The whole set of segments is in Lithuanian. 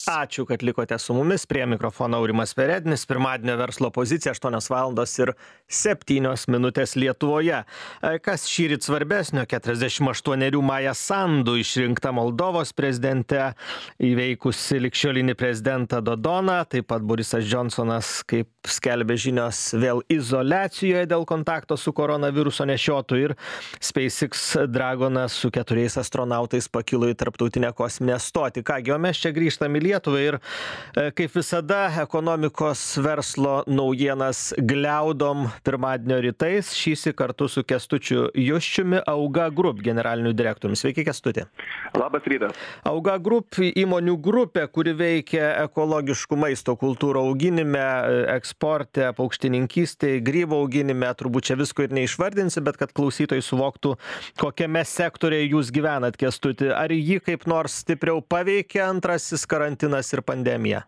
Ačiū, kad likote su mumis. Prie mikrofono Aurimas Perednis. Pirmadienio verslo pozicija 8:07 Lietuvoje. Kas šįryt svarbesnio? 48 Maja Sandu išrinkta Moldovos prezidente, įveikusi ligšiolinį prezidentą Dodoną. Taip pat Borisas Džonsonas, kaip skelbia žinios, vėl izoliacijoje dėl kontakto su koronaviruso nešiotoju. Ir SpaceX Dragonas su 4 astronautais pakilo į tarptautinę kosminę stotį. Kągi, o mes čia grįžtam į Lietuvą ir kaip visada ekonomikos verslo naujienas gliaudom pirmadienio rytais, šįsyk kartu su Kęstučiu Juščiumi, Auga Group generaliniu direktoriumi. Sveiki, Kęstuti. Labas rytas. Auga Group įmonių grupė, kuri veikia ekologiškų maisto kultūrų auginime, eksporte, paukštininkystėje, grybų auginime. Turbūt čia visko ir neišvardinsi, bet kad klausytojai suvoktų, kokiame sektorėje jūs gyvenat, Kęstuti. Ar jį kaip nors stipriau paveikė antrasis karantinas ir pandemija?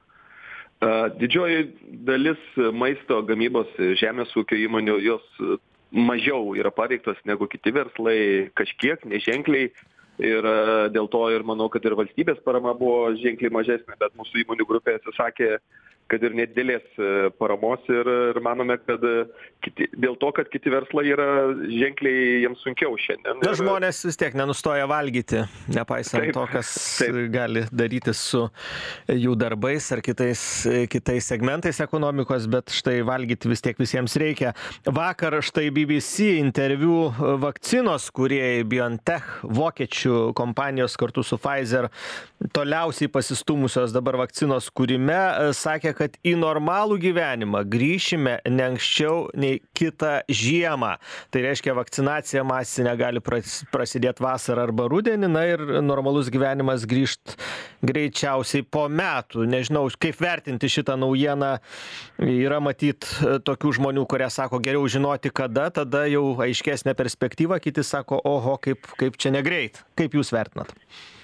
Didžioji dalis maisto gamybos žemės ūkio įmonių, jos mažiau yra paveiktos negu kiti verslai, kažkiek, neženkliai. Ir dėl to ir manau, kad ir valstybės parama buvo ženkliai mažesnė, bet mūsų įmonių grupė atsisakė, kad ir nedidelės paramos ir manome, kad dėl to, kad kiti verslai yra ženkliai jiems sunkiau šiandien. Na, žmonės vis tiek nenustoja valgyti, nepaisant to, kas gali daryti su jų darbais ar kitais segmentais ekonomikos, bet štai valgyti vis tiek visiems reikia. Vakar štai BBC interviu vakcinos kūrėjai BioNTech, vokiečių kompanijos kartu su Pfizer, toliausiai pasistumusios dabar vakcinos kūrime, sakė, kad į normalų gyvenimą grįšime ne anksčiau nei kitą žiemą. Tai reiškia, vakcinacija masinė gali prasidėti vasarą arba rudenį, na ir normalus gyvenimas grįžt greičiausiai po metų. Nežinau, kaip vertinti šitą naujieną. Yra matyt tokių žmonių, kurie sako, geriau žinoti kada, tada jau aiškesnė perspektyva, kiti sako, oho, kaip čia negreit. Kaip jūs vertinat?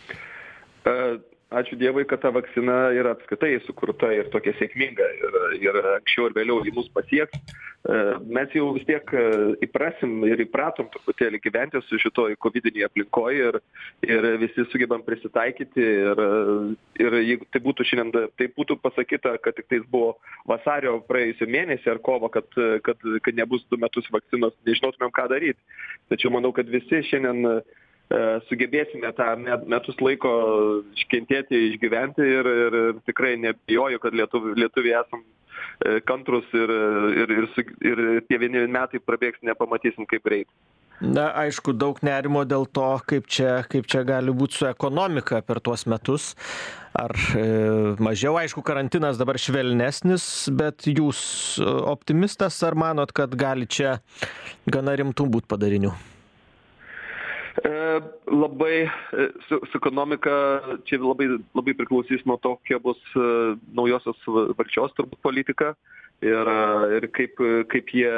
Ačiū Dievui, kad ta vakcina yra apskritai sukurta ir tokia sėkminga ir anksčiau ir vėliau į mus pasieks. Mes jau vis tiek įprasim ir įpratom truputėlį gyventi su šitoj covidinėje aplinkoje ir visi sugebam prisitaikyti ir jeigu tai būtų šiandien, tai būtų pasakyta, kad tik tais buvo vasario praėjusio mėnesį ar kovo, kad nebus 2 metus vakcinos, nežinotumėm ką daryti. Tačiau manau, kad visi šiandien sugebėsime tą metus laiko iškentėti, išgyventi ir tikrai nebijoju, kad lietuviai esam kantrus ir tie vieni metai prabėgs, nepamatysim kaip greit. Na, aišku, daug nerimo dėl to, kaip čia gali būti su ekonomika per tuos metus. Ar mažiau, aišku, karantinas dabar švelnesnis, bet jūs optimistas ar manot, kad gali čia gana rimtų būt padarinių? Labai su ekonomika čia labai priklausys nuo to, kokia bus naujosios valdžios turbūt politika ir kaip jie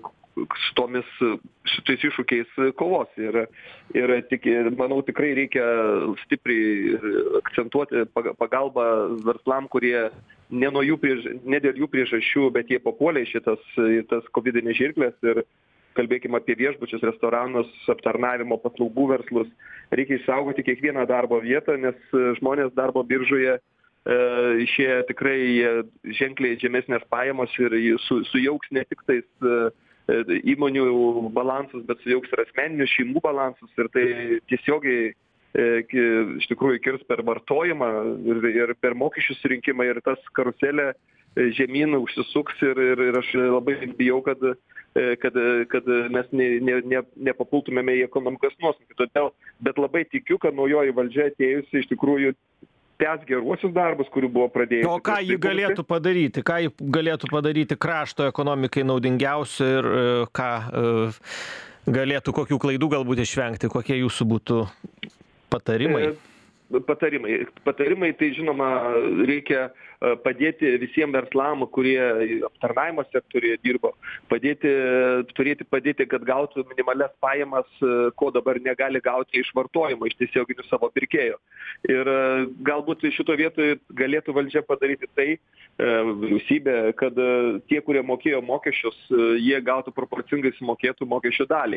su tais iššūkiais kovos. Ir manau, tikrai reikia stipriai akcentuoti pagalbą verslam, kurie ne dėl jų priežasčių, bet jie papuolė į tas covidinės žirklės ir kalbėkime apie viešbučius, restoranus, aptarnavimo paslaugų verslus. Reikia išsaugoti kiekvieną darbo vietą, nes žmonės darbo biržoje išėję tikrai ženkliai žemesnės pajamos ir sujauks ne tik tais įmonių balansus, bet sujauks ir asmeninių šeimų balansus ir tai tiesiogiai iš tikrųjų kirs per vartojimą ir per mokesčių surinkimą ir tas karuselė žemyn užsisuks ir aš labai bijau, kad mes nepapultumėme į ekonomikos nuosmukį. Todėl, bet labai tikiu, kad naujoji valdžia atėjusi iš tikrųjų tęs geruosius darbus, kurių buvo pradėję. O ką ji galėtų padaryti? Ką ji galėtų padaryti krašto ekonomikai naudingiausio ir ką galėtų, kokių klaidų galbūt išvengti? Kokie jūsų būtų patarimai? Patarimai, tai žinoma, reikia padėti visiems verslam, kurie aptarnavimo sektoriuje dirbo, padėti, kad gautų minimalias pajamas, ko dabar negali gauti iš vartojimo, iš tiesioginių savo pirkėjų. Ir galbūt šito vietoje galėtų valdžia padaryti tai, vyriausybė, kad tie, kurie mokėjo mokesčius, jie gautų proporcingai sumokėtų mokesčių dalį.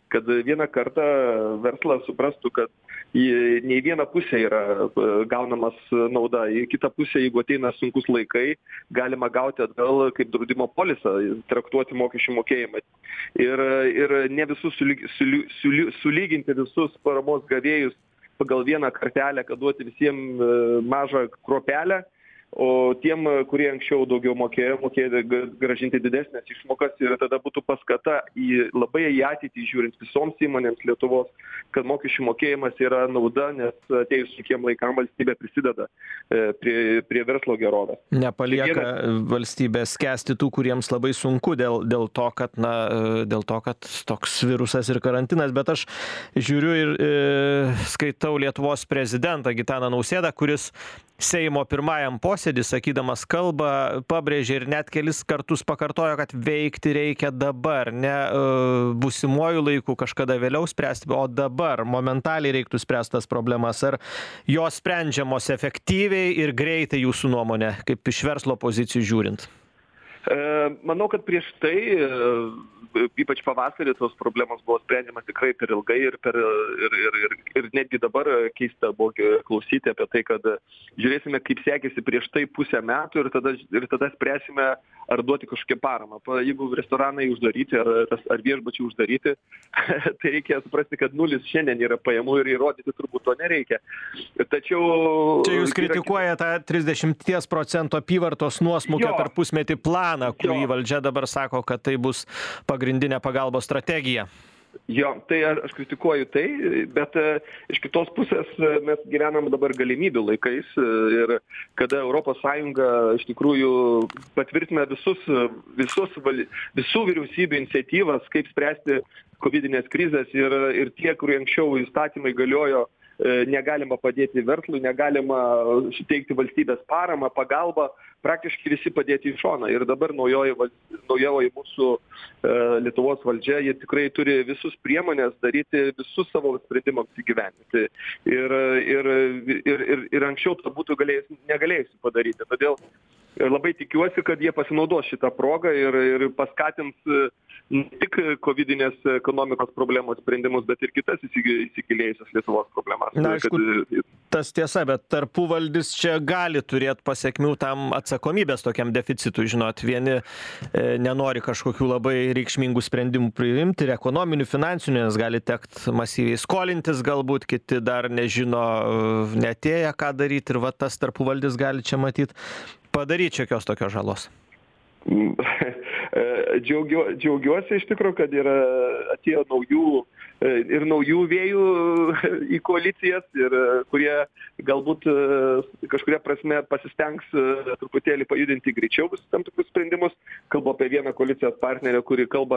kad vieną kartą verslas suprastų, kad į nei vieną pusę yra gaunamas nauda, į kitą pusę, jeigu ateina sunkus laikai, galima gauti atgal kaip draudimo polisą, traktuoti mokesčių mokėjimą. Ir ne visus sulyginti visus paramos gavėjus pagal vieną kartelę, kad duoti visiems mažą kruopelę, o tiem, kurie anksčiau daugiau mokėjo grąžinti didesnės išmokas ir tada būtų paskata labai į ateitį žiūrint visoms įmonėms Lietuvos, kad mokesčių mokėjimas yra nauda, nes atėjus sunkiem laikam valstybė prisideda prie verslo gerovės. Nepalieka valstybės skęsti tų, kuriems labai sunku dėl to, kad toks virusas ir karantinas, bet aš žiūriu ir skaitau Lietuvos prezidentą Gitaną Nausėdą, kuris Seimo pirmajam posėdį, sakydamas kalbą, pabrėžė ir net kelis kartus pakartojo, kad veikti reikia dabar, ne būsimuoju laiku kažkada vėliau spręsti, o dabar momentaliai reiktų spręsti tas problemas. Ar jos sprendžiamos efektyviai ir greitai jūsų nuomonė, kaip iš verslo pozicijų žiūrint? Manau, kad prieš tai, ypač pavasarį, tos problemos buvo sprendžiamas tikrai per ilgai ir netgi dabar keista buvo klausyti apie tai, kad žiūrėsime, kaip sekėsi prieš tai pusę metų ir tada spręsime, ar duoti kažkokią paramą. Jeigu restoranai uždaryti ar viešbučiai uždaryti, tai reikia suprasti, kad nulis šiandien yra pajamų ir įrodyti turbūt to nereikia. Tačiau... Čia jūs kritikuojate tą 30% apyvartos nuosmukio per pusmetį planą, kurį valdžia dabar sako, kad tai bus pagrindinė pagalbos strategija. Jo, tai aš kritikuoju tai, bet iš kitos pusės mes gyvenam dabar galimybių laikais ir kada ES iš tikrųjų patvirtina visų vyriausybių iniciatyvas, kaip spręsti covidinės krizės ir tie, kurie anksčiau įstatymai galiojo, negalima padėti verslui, negalima suteikti valstybės paramą, pagalbą, praktiškai visi padėti į šoną. Ir dabar naujoji mūsų Lietuvos valdžia, jie tikrai turi visus priemonės daryti visus savo sprendimams įgyvendinti. Ir anksčiau to būtų negalėjusi padaryti. Todėl labai tikiuosi, kad jie pasinaudos šitą progą ir paskatins ne tik covidinės ekonomikos problemos sprendimus, bet ir kitas įsigilėjusias Lietuvos problemas. Na, aišku, tas tiesa, bet tarpuvaldis čia gali turėti pasekmių tam atsakomybės tokiam deficitui, žinot. Vieni nenori kažkokių labai reikšmingų sprendimų priimti ir ekonominių, finansinių, nes gali tekt masyviai skolintis galbūt, kiti dar nežino netėję, ką daryti ir va tas tarpuvaldis gali čia matyt padaryti šiokios tokios žalos. Džiaugiuosi iš tikrųjų, kad yra atėjo naujų vėjų į koalicijas ir kurie galbūt kažkuria prasme pasistengs truputėlį pajudinti greičiau visus tam tikrus sprendimus. Kalbu apie vieną koalicijos partnerę, kuri kalba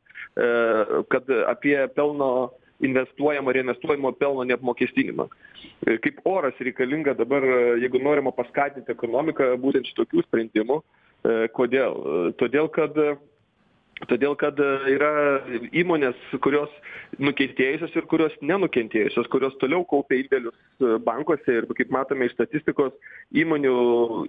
apie pelno investuojamo ir investuojamo pelno neapmokestinimą. Kaip oras reikalinga dabar, jeigu norima paskatinti ekonomiką, būtent šitokių sprendimų. Kodėl? Todėl, kad yra įmonės, kurios nukentėjusios ir kurios nenukentėjusios, kurios toliau kaupia indėlius bankuose ir, kaip matome iš statistikos, įmonių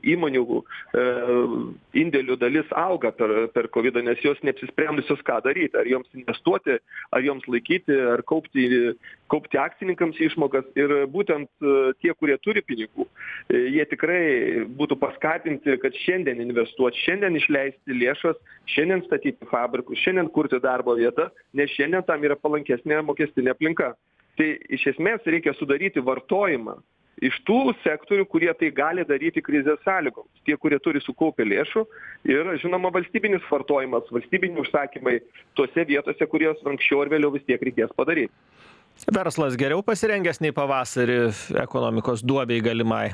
indėlių dalis auga per COVID, nes jos neapsisprendusios ką daryti, ar joms investuoti, ar joms laikyti, ar kaupti akcininkams išmokas. Ir būtent tie, kurie turi pinigų, jie tikrai būtų paskatinti, kad šiandien investuoti, šiandien išleisti lėšas, šiandien statyti fabrikus, šiandien kurti darbo vietą, nes šiandien tam yra palankesnė mokestinė aplinka. Tai iš esmės reikia sudaryti vartojimą iš tų sektorių, kurie tai gali daryti krizės sąlygoms. Tie, kurie turi sukaupę lėšų ir, žinoma, valstybinis vartojimas, valstybiniai užsakymai tose vietose, kurios anksčiau ir vėliau vis tiek reikės padaryti. Verslas geriau pasirengęs nei pavasarį ekonomikos duobei galimai?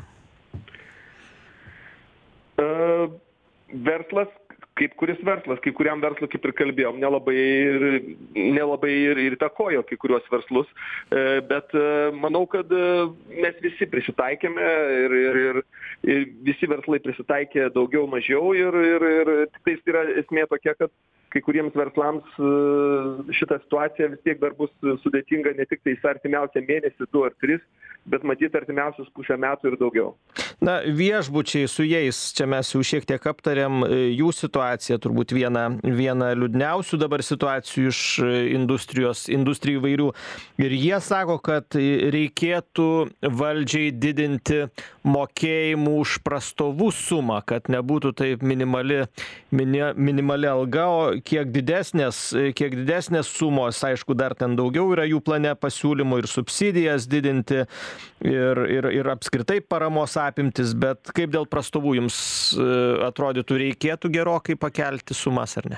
Verslas, kaip kuris verslas, kai kuriam verslui, kaip ir kalbėjom, nelabai ir įtakojo kai kuriuos verslus, bet manau, kad mes visi prisitaikėme ir visi verslai prisitaikė daugiau mažiau ir tiktais yra esmė tokia, kad kai kuriems verslams šita situacija vis tiek dar bus sudėtinga ne tik tais artimiausią mėnesį, 2 ar 3, bet matyt artimiausius pusę metų ir daugiau. Na, viešbučiai su jais, čia mes jau šiek tiek aptarėm, jų situacija turbūt viena liūdniausių dabar situacijų iš industrijų įvairių. Ir jie sako, kad reikėtų valdžiai didinti mokėjimų už prastovų sumą, kad nebūtų taip minimali alga, o kiek didesnės sumos, aišku, dar ten daugiau yra jų plane pasiūlymų ir subsidijas didinti ir apskritai paramos apimtis, bet kaip dėl prastovų jums atrodytų, reikėtų gerokai pakelti sumas ar ne?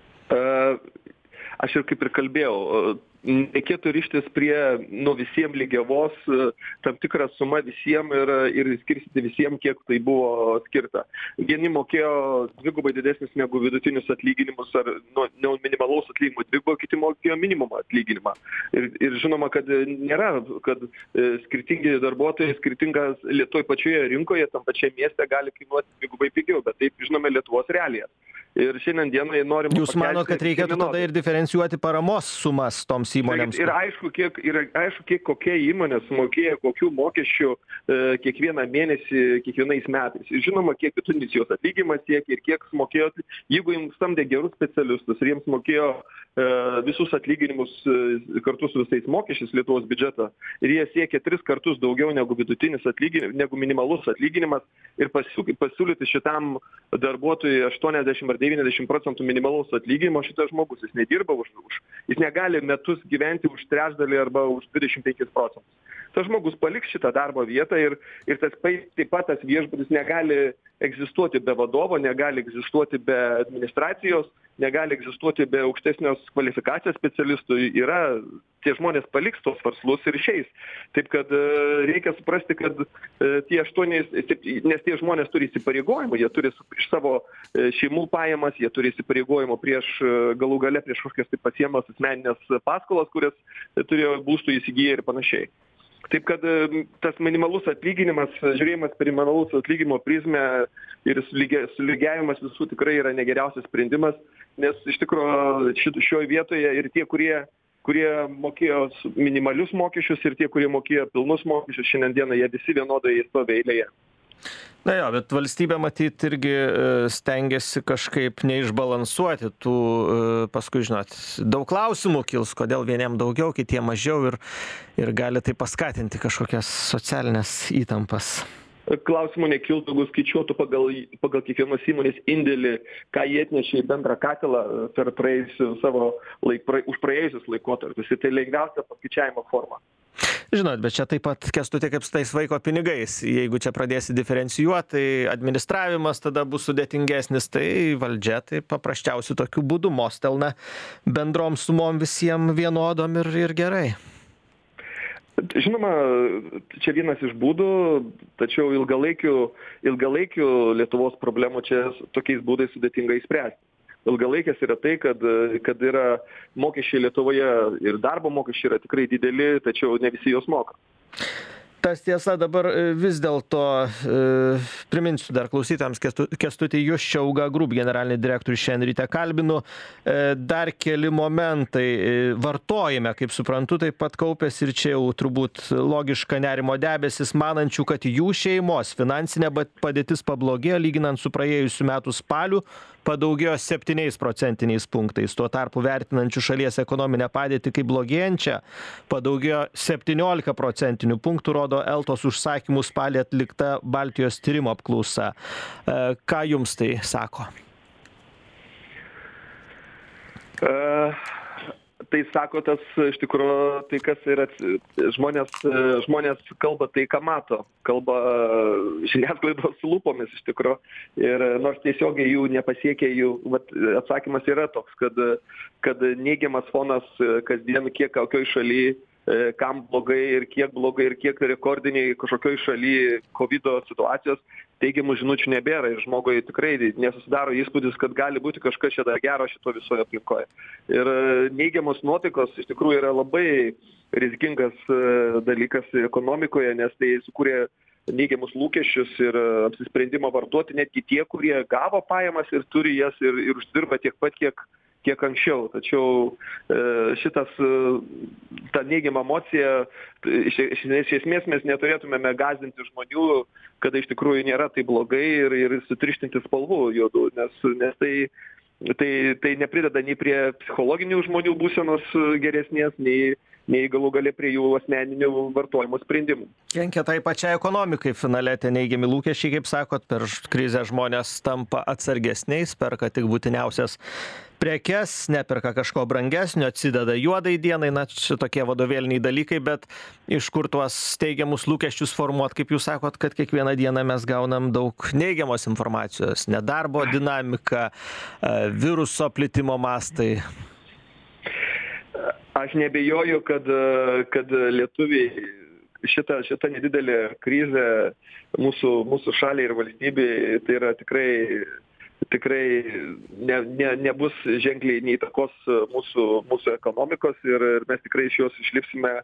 Aš ir kaip ir kalbėjau, reikėtų rištis prie visiems lygiavos, tam tikrą sumą visiems ir skirstyti visiems, kiek tai buvo skirta. Vieni mokėjo dvigubai didesnis negu vidutinius atlyginimus ar nuo minimalaus atlyginimo dvigubai, kiti mokėjo minimumą atlyginimą. Ir žinoma, kad nėra, kad skirtingi darbuotojai skirtingas toj pačioje rinkoje, tam pačiame mieste gali kainuoti dvigubai pigiau, bet taip žinome Lietuvos realijas. Ir šiandien dienai norime... Jūs manot, kad reikėtų tada ir diferencijuoti paramos sumas toms įmonėms? Ir aišku, kiek kokia įmonė sumokėjo kokių mokesčių kiekvieną mėnesį, kiekvienais metais. Ir žinoma, kiek vidutinis jos atlyginimas siekia ir kiek sumokėjo. Jeigu jums samdė gerus specialistus ir jiems mokėjo visus atlyginimus kartu su visais mokesčiais Lietuvos biudžeto ir jie siekia 3 kartus daugiau negu vidutinis atlyginimas, negu minimalus atlyginimas ir pasiūlyti šitam darbuotojui 80 ar 90% minimalaus atlyginimo, šitas žmogus, jis nedirba jis negali metus gyventi už trečdalį arba už 25%. Tas žmogus paliks šitą darbo vietą ir taip pat tas viešbutis negali egzistuoti be vadovo, negali egzistuoti be administracijos, negali egzistuoti be aukštesnios kvalifikacijos specialistų. Tie žmonės paliks tos verslus ir išeis. Taip kad reikia suprasti, kad nes tie žmonės turi įsipareigojimų, jie turi iš savo šeimų pajamas, jie turi įsipareigojimų galų gale prieš kažkokias tai pasiemas asmeninės paskolas, kurias turėjo būstų įsigiję ir panašiai. Taip kad tas minimalus atlyginimas, žiūrėjimas per minimalaus atlyginimo prizmę ir sulygiavimas visų tikrai yra negeriausias sprendimas, nes iš tikrųjų šioje vietoje ir tie, kurie mokėjo minimalius mokesčius ir tie, kurie mokėjo pilnus mokesčius, šiandien dieną jie visi vienodai stovi eilėje. Na jo, bet valstybė matyt irgi stengiasi kažkaip neišbalansuoti tų, paskui žinot, daug klausimų kils, kodėl vieniem daugiau, kitiem mažiau ir gali tai paskatinti kažkokias socialinės įtampas. Klausimų nekiltų, jeigu skaičiuotų pagal kiekvienos įmonės indėlį, ką jie atnešė į bendrą katilą per už praėjusius laikotarpius. Tai lengviausia paskaičiavimo forma. Žinot, bet čia taip pat, Kęstuti, kaip su tais vaiko pinigais. Jeigu čia pradėsi diferencijuoti, tai administravimas tada bus sudėtingesnis, tai valdžia tai paprasčiausiai tokiu būdu mostelna bendrom sumom visiems vienodom ir gerai. Žinoma, čia vienas iš būdų, tačiau ilgalaikių Lietuvos problemų čia tokiais būdais sudėtingai spręsti. Ilgalaikės yra tai, kad yra mokesčiai Lietuvoje ir darbo mokesčiai yra tikrai dideli, tačiau ne visi jos moka. Tas tiesa, dabar vis dėlto priminsiu dar klausytojams, Kęstutį Juščiaugą, Group generalinį direktorių šiandien ryte kalbinu. Dar keli momentai vartojime, kaip suprantu, taip pat kaupėsi ir čia jau turbūt logiška nerimo debesis, manančių, kad jų šeimos finansinė padėtis pablogėjo lyginant su praėjusiu metų spaliu, padaugėjo 7 procentiniais punktais. Tuo tarpu vertinančių šalies ekonominę padėtį kaip blogėjančią padaugėjo 17 procentinių punktų, rodo Eltos užsakymų spalį atlikta Baltijos tyrimo apklausa. Ką jums tai sako? Tai sako tas iš tikrųjų, tai kas yra, žmonės kalba tai, ką mato, kalba žiniasklaidos lūpomis iš tikrųjų. Ir nors tiesiogiai jų nepasiekia, atsakymas yra toks, kad neigiamas fonas kasdien kiek kokioj šaly, kam blogai ir kiek rekordiniai kažkokioj šaly COVID situacijos, teigiamų žinučių nebėra ir žmogui tikrai nesusidaro įspūdis, kad gali būti kažkas čia dar gero šito visoje aplinkoje. Ir neigiamos nuotaikos iš tikrųjų yra labai rizikingas dalykas ekonomikoje, nes tai sukūrė neigiamus lūkesčius ir apsisprendimą vartoti netgi tie, kurie gavo pajamas ir turi jas ir uždirba tiek pat, kiek anksčiau. Tačiau šitas, ta neigiama emocija, iš esmės mes neturėtumėme gąsdinti žmonių, kada iš tikrųjų nėra tai blogai ir sutrištinti spalvų juodų, nes tai neprideda nei prie psichologinių žmonių būsenos geresnės, nei galų gale prie jų asmeninių vartojimo sprendimų. Kenkia tai pačiai ekonomikai finale, tie neigiami lūkesčiai, kaip sakot, per krizę žmonės tampa atsargesniais, perka tik būtiniausias prekes, neperka kažko brangesnio, atsideda juodai dienai, na, šitokie vadovėliniai dalykai, bet iš kur tuos teigiamus lūkesčius formuot, kaip jūs sakot, kad kiekvieną dieną mes gaunam daug neigiamos informacijos, nedarbo dinamika, viruso plitimo mastai. Aš nebejoju, kad lietuviai šita nedidelė krizė mūsų šaliai ir valstybei, tai yra tikrai nebus ženkliai neįtakos mūsų ekonomikos ir mes tikrai iš jos išlipsime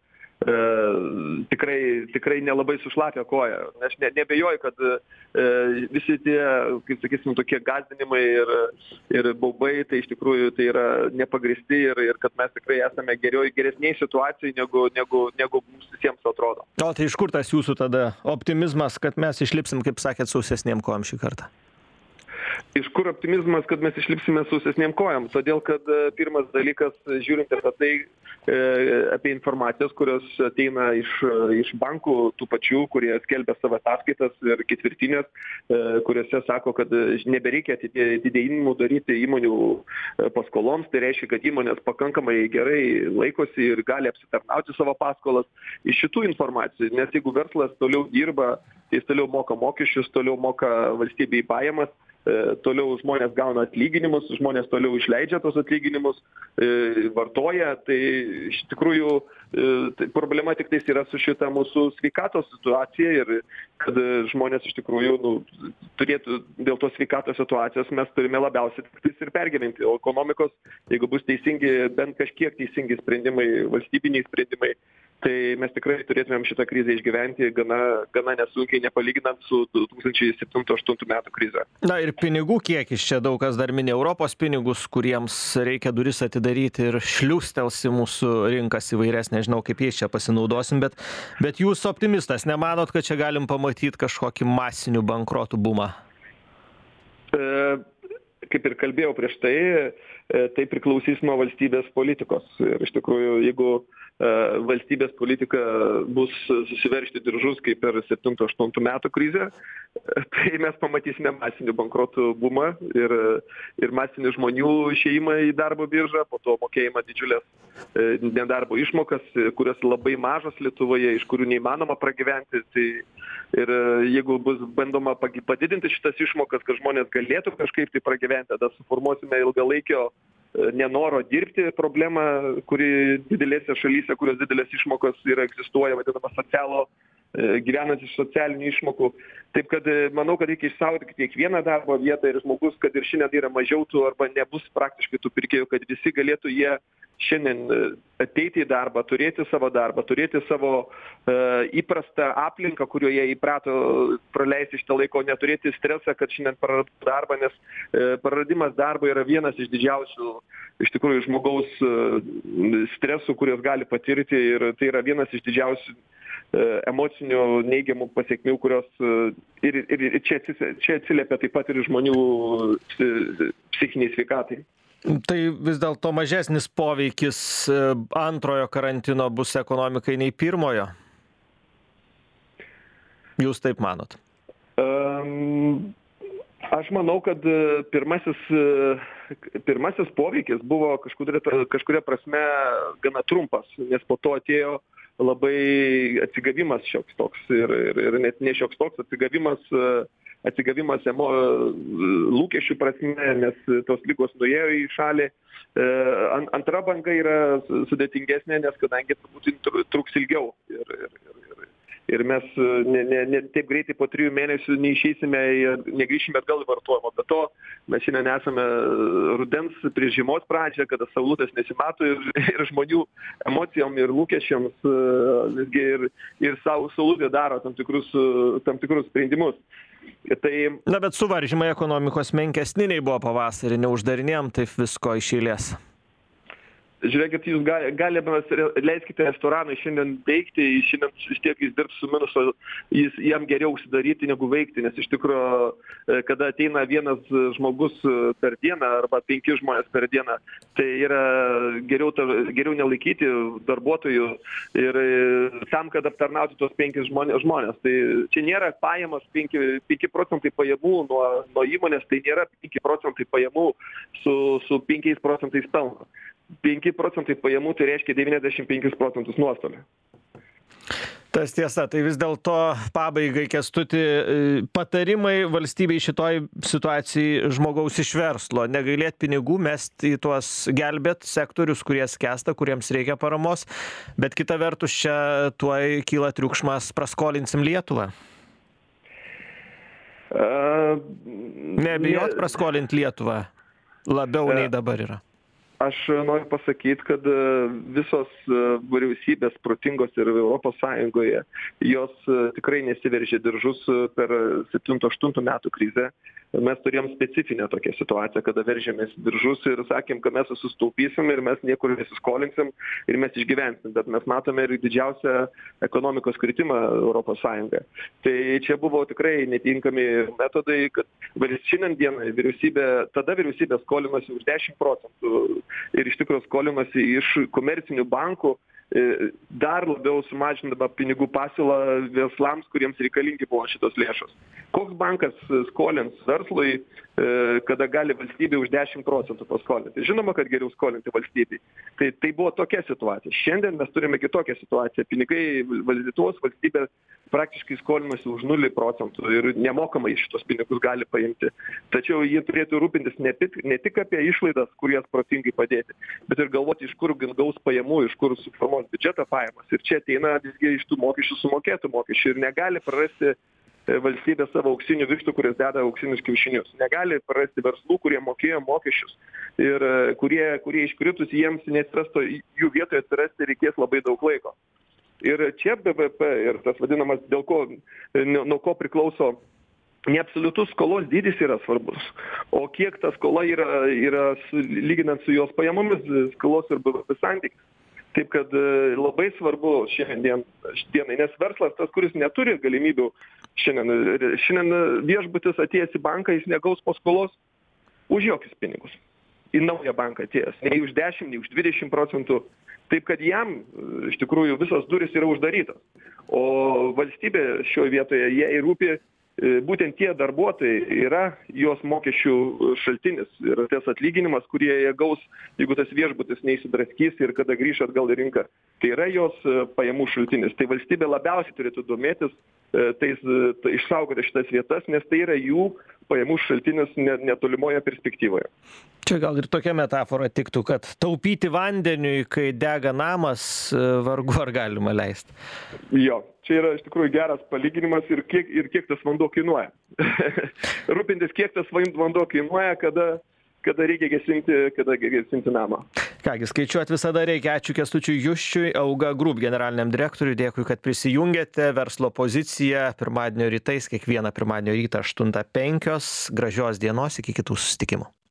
tikrai nelabai sušlapę koją. Aš nebejoju, kad visi tie, kaip sakysim, tokie gąsdinimai ir baubai, tai iš tikrųjų tai yra nepagristi ir kad mes tikrai esame geresniai situacijai, negu mums visiems atrodo. O tai iš kur tas jūsų tada optimizmas, kad mes išlipsim, kaip sakėt, sausesniem kojom šį kartą? Iš kur optimizmas, kad mes išlipsime sausesniem kojom? Todėl, kad pirmas dalykas, žiūrint apie informacijas, kurios ateina iš bankų tų pačių, kurie skelbia savo ataskaitas ir ketvirtinės, kuriuose sako, kad nebereikia atidėjimų daryti įmonių paskoloms. Tai reiškia, kad įmonės pakankamai gerai laikosi ir gali apsitarnauti savo paskolas iš šitų informacijų. Nes jeigu verslas toliau dirba, tai jis toliau moka mokesčius, toliau moka valstybei pajamas, toliau žmonės gauna atlyginimus, žmonės toliau išleidžia tos atlyginimus, vartoja, tai iš tikrųjų tai problema tik tais yra su šita mūsų sveikatos situacija ir kad žmonės iš tikrųjų turėtų dėl tos sveikatos situacijos mes turime labiausiai tik tais ir pergyventi, o ekonomikos, jeigu bus teisingi, bent kažkiek teisingi sprendimai, valstybiniai sprendimai, tai mes tikrai turėtumėm šitą krizę išgyventi gana nesunkiai, nepalyginant su 2007-2008 metų krize. Na ir pinigų kiekis čia daug kas dar mini Europos pinigus, kuriems reikia duris atidaryti ir šliūstels į mūsų rinkas įvairias, nežinau kaip jais čia pasinaudosim, bet jūs optimistas, nemanot, kad čia galim pamatyti kažkokį masinių bankrotų bumą? Kaip ir kalbėjau prieš tai priklausys nuo valstybės politikos. Ir iš tikrųjų, jeigu valstybės politika bus susiveržti diržus kaip per 7-8 metų krizę, tai mes pamatysime masinių bankrotų bumą ir masinių žmonių išėjimą į darbo biržą, po to mokėjimą didžiulės nedarbo išmokas, kurios labai mažos Lietuvoje, iš kurių neįmanoma pragyventi. Tai ir jeigu bus bandoma padidinti šitas išmokas, kad žmonės galėtų kažkaip tai pragyventi, tada suformuosime ilgalaikio nenoro dirbti problemą, kuri didelėse šalyse, kurios didelės išmokos yra egzistuoja, vadinama gyvenant iš socialinių išmokų. Taip kad manau, kad reikia išsaugoti kiekvieną darbo vietą ir žmogus, kad ir šiandien yra mažiau tų arba nebus praktiškai tų pirkėjų, kad visi galėtų jie šiandien ateiti į darbą, turėti savo įprastą aplinką, kurioje įprato praleisti šitą laiko, neturėti stresą, kad šiandien prarado darbą, nes praradimas darbo yra vienas iš didžiausių, iš tikrųjų, žmogaus stresų, kurios gali patirti ir tai yra vienas iš didžiausių emocinių neigiamų pasekmių, kurios ir čia atsiliepia taip pat ir žmonių psichiniai sveikatai. Tai vis dėlto mažesnis poveikis antrojo karantino bus ekonomikai nei pirmojo? Jūs taip manot? Aš manau, kad pirmasis poveikis buvo kažkuria prasme gana trumpas, nes po to atėjo labai atsigavimas šioks toks ir net ne šioks toks atsigavimas lūkesčių prasme, nes tos ligos nuėjo į šalį. Antra banga yra sudėtingesnė, nes kadangi turbūt truks ilgiau ir mes ne taip greitai po 3 mėnesių neišeisime ir negrįšime atgal į vartojimą. Be to, mes šiandien esame rudens prieš žiemos pradžią, kada saulutės nesimato ir žmonių emocijom ir lūkesčiams ir saulutė daro tam tikrus sprendimus. Tai Na, bet suvaržymai ekonomikos menkesni nei buvo pavasarį, neuždarinėjom taip visko iš eilės. žiūrėkit, jūs galime leiskite restoranui šiandien veikti, šiandien vis tiek jis dirbs su minusu, jam geriau užsidaryti negu veikti, nes iš tikrųjų, kada ateina vienas žmogus per dieną arba 5 žmonės per dieną, tai yra geriau nelaikyti darbuotojų ir tam, kad aptarnauti tos 5 žmonės. Tai čia nėra pajamos 5 procentai pajamų nuo įmonės, tai nėra 5 procentai pajamų su 5 procentais pelno. 5 procentai pajamų tai reiškia 95 procentus nuostolį. Tas tiesa, tai vis dėlto pabaigai, Kęstuti, patarimai valstybei šitoj situacijai žmogaus iš verslo, negailėt pinigų, mest į tuos gelbėt sektorius, kurie skęsta, kuriems reikia paramos, bet kita vertus čia tuoj kyla triukšmas, praskolinsim Lietuvą. Nebijot praskolint Lietuvą labiau nei dabar yra. Aš noriu pasakyti, kad visos vyriausybės protingos ir Europos Sąjungoje, jos tikrai nesiveržė diržus per 7-8 metų krizę. Mes turėjom specifinę tokią situaciją, kada veržėmės diržus ir sakėm, kad mes susitaupysim ir mes niekur nesiskolinsim ir mes išgyvensim, bet mes matome ir didžiausią ekonomikos kritimą Europos Sąjungoje. Tai čia buvo tikrai netinkami metodai, kad šiandien dieną vyriausybė skolinosi už 10% ir iš tikrųjų skolinosi iš komercinių bankų, dar labiau sumažindama pinigų pasiūlą verslams, kuriems reikalingi buvo šitos lėšos. Koks bankas skolins verslui, kada gali valstybė už 10% paskolinti? Žinoma, kad geriau skolinti valstybei. Tai buvo tokia situacija. Šiandien mes turime kitokią situaciją. Pinigai Lietuvos valstybė praktiškai skolinosi už 0% ir nemokamai šitos pinigus gali paimti. Tačiau jie turėtų rūpintis ne tik apie išlaidas, kurias protingai padėti, bet ir galvoti, iš kur gaus pajamų, iš kur suformuos biudžeto pajamas. Ir čia ateina visgi iš tų mokesčių sumokėtų mokesčių ir negali prarasti valstybė savo auksinių vištų, kurias deda auksinius kiaušinius. Negali prarasti verslų, kurie mokėjo mokesčius ir kurie iškritus jiems neatsirastų, jų vietoje atsirasti reikės labai daug laiko. Ir čia BVP ir tas vadinamas, nuo ko priklauso, ne absoliutus skolos dydis yra svarbus, o kiek ta skola yra lyginant su jos pajamomis, skolos ir BVP santykis. Taip kad labai svarbu šiandienai, nes verslas tas, kuris neturi galimybių šiandien viešbutis atėjęs į banką, jis negaus paskolos už jokius pinigus. Į naują banką atėjęs, nei už 10, nei už 20%. Taip kad jam iš tikrųjų visos durys yra uždarytos. O valstybė šioje vietoje, jai rūpi būtent tie darbuotojai yra jos mokesčių šaltinis ir tas atlyginimas, kurie jie gaus, jeigu tas viešbutis neįsidraskys ir kada grįš atgal į rinką, tai yra jos pajamų šaltinis. Tai valstybė labiausiai turėtų domėtis, išsaugoti šitas vietas, nes tai yra jų pajamų šaltinis netolimoje perspektyvoje. Čia gal ir tokia metafora tiktų, kad taupyti vandeniui, kai dega namas, vargu ar galima leisti. Jo, čia yra iš tikrųjų geras palyginimas ir kiek tas vanduo kainuoja. Rūpintis, kiek tas vanduo kainuoja, kada reikia gesinti namą. Kągi, skaičiuoti visada reikia. Ačiū Kęstučiui Juščiui, Auga Group generaliniam direktoriui. Dėkui, kad prisijungėte. Verslo pozicija pirmadienio rytais, kiekvieną pirmadienio rytą 8:05. Gražios dienos, iki kitų susitikimų.